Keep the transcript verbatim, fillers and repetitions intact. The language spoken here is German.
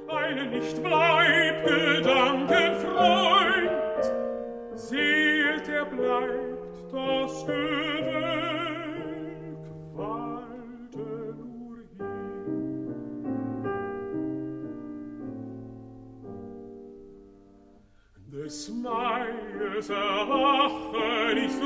Eile nicht bleib, Gedankenfreund, seht, er bleibt das Gewölk, walte nur hin. Des Maies Erwachen ist